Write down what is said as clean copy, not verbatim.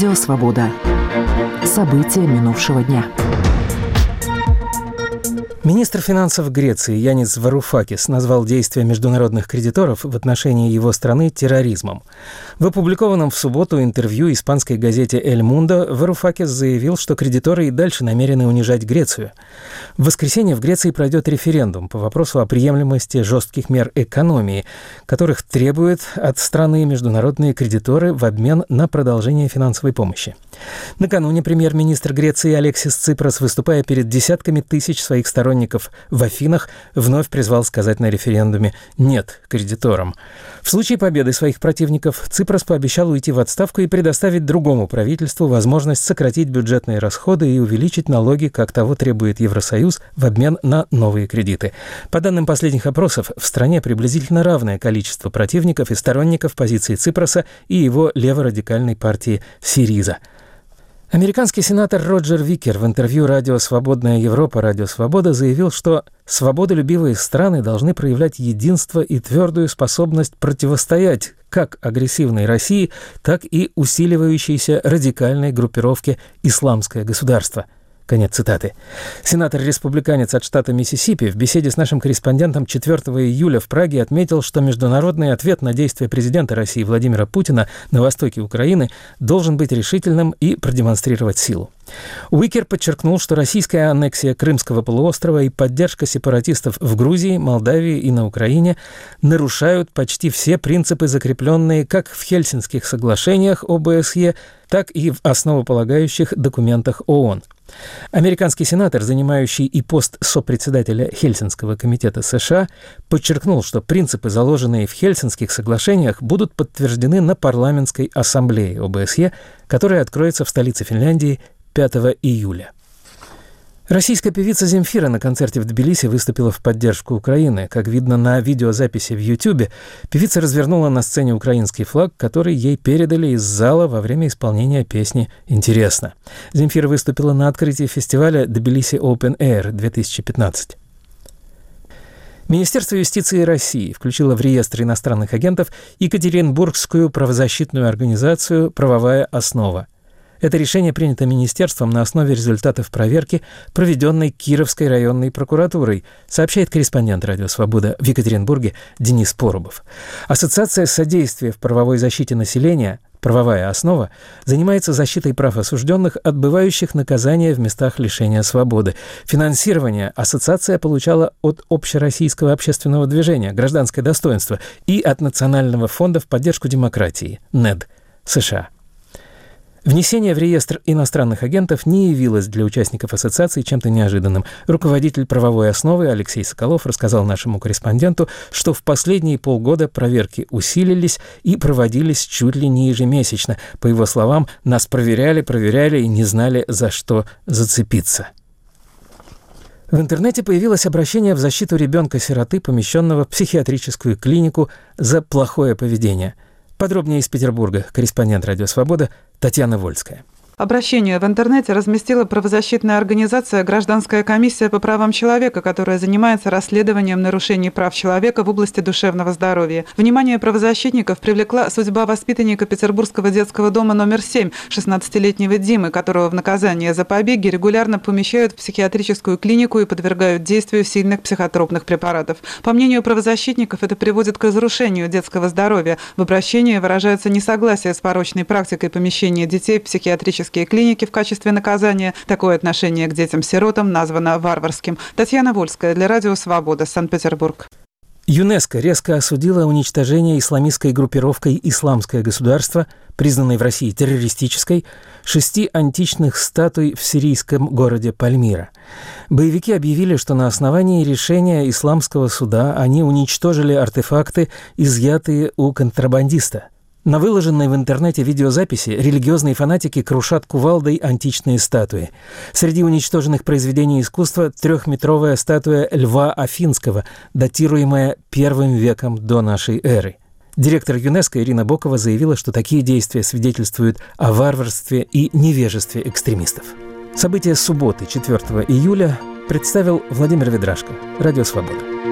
Радио «Свобода». События минувшего дня. Министр финансов Греции Янис Варουфакис назвал действия международных кредиторов в отношении его страны терроризмом. В опубликованном в субботу интервью испанской газете «Эль Мундо» Варуфакис заявил, что кредиторы и дальше намерены унижать Грецию. В воскресенье в Греции пройдет референдум по вопросу о приемлемости жестких мер экономии, которых требуют от страны международные кредиторы в обмен на продолжение финансовой помощи. Накануне премьер-министр Греции Алексис Ципрос, выступая перед десятками тысяч своих сторонников в Афинах, вновь призвал сказать на референдуме «нет» кредиторам. В случае победы своих противников Ципрос пообещал уйти в отставку и предоставить другому правительству возможность сократить бюджетные расходы и увеличить налоги, как того требует Евросоюз, в обмен на новые кредиты. По данным последних опросов, в стране приблизительно равное количество противников и сторонников позиции Ципроса и его леворадикальной партии «Сириза». Американский сенатор Роджер Викер в интервью радио «Свободная Европа», «Радио Свобода» заявил, что свободолюбивые страны должны проявлять единство и твердую способность противостоять как агрессивной России, так и усиливающейся радикальной группировке «Исламское государство». Конец цитаты. Сенатор-республиканец от штата Миссисипи в беседе с нашим корреспондентом 4 июля в Праге отметил, что международный ответ на действия президента России Владимира Путина на востоке Украины должен быть решительным и продемонстрировать силу. Уикер подчеркнул, что российская аннексия Крымского полуострова и поддержка сепаратистов в Грузии, Молдавии и на Украине нарушают почти все принципы, закрепленные как в Хельсинских соглашениях ОБСЕ, так и в основополагающих документах ООН. Американский сенатор, занимающий и пост сопредседателя Хельсинского комитета США, подчеркнул, что принципы, заложенные в Хельсинских соглашениях, будут подтверждены на парламентской ассамблее ОБСЕ, которая откроется в столице Финляндии 5 июля. Российская певица Земфира на концерте в Тбилиси выступила в поддержку Украины. Как видно на видеозаписи в YouTube, певица развернула на сцене украинский флаг, который ей передали из зала во время исполнения песни «Интересно». Земфира выступила на открытии фестиваля «Тбилиси Open Air 2015». Министерство юстиции России включило в реестр иностранных агентов Екатеринбургскую правозащитную организацию «Правовая основа». Это решение принято министерством на основе результатов проверки, проведенной Кировской районной прокуратурой, сообщает корреспондент «Радио Свобода» в Екатеринбурге Денис Порубов. Ассоциация содействия в правовой защите населения «Правовая основа» занимается защитой прав осужденных, отбывающих наказание в местах лишения свободы. Финансирование ассоциация получала от Общероссийского общественного движения «Гражданское достоинство» и от Национального фонда в поддержку демократии НЭД США. Внесение в реестр иностранных агентов не явилось для участников ассоциации чем-то неожиданным. Руководитель правовой основы Алексей Соколов рассказал нашему корреспонденту, что в последние полгода проверки усилились и проводились чуть ли не ежемесячно. По его словам, нас проверяли и не знали, за что зацепиться. В интернете появилось обращение в защиту ребенка-сироты, помещенного в психиатрическую клинику за плохое поведение. Подробнее из Петербурга корреспондент «Радио Свобода» Татьяна Вольская. Обращение в интернете разместила правозащитная организация «Гражданская комиссия по правам человека», которая занимается расследованием нарушений прав человека в области душевного здоровья. Внимание правозащитников привлекла судьба воспитанника Петербургского детского дома номер 7, 16-летнего Димы, которого в наказание за побеги регулярно помещают в психиатрическую клинику и подвергают действию сильных психотропных препаратов. По мнению правозащитников, это приводит к разрушению детского здоровья. В обращении выражается несогласие с порочной практикой помещения детей в психиатрические клиники в качестве наказания. Такое отношение к детям-сиротам названо варварским. Татьяна Вольская для Радио Свобода, Санкт-Петербург. ЮНЕСКО резко осудило уничтожение исламистской группировкой «Исламское государство», признанной в России террористической, 6 античных статуй в сирийском городе Пальмира. Боевики объявили, что на основании решения исламского суда они уничтожили артефакты, изъятые у контрабандиста. На выложенной в интернете видеозаписи религиозные фанатики крушат кувалдой античные статуи. Среди уничтоженных произведений искусства 3-метровая статуя Льва Афинского, датируемая I веком до нашей эры. Директор ЮНЕСКО Ирина Бокова заявила, что такие действия свидетельствуют о варварстве и невежестве экстремистов. События субботы, 4 июля, представил Владимир Ведрашко, Радио Свобода.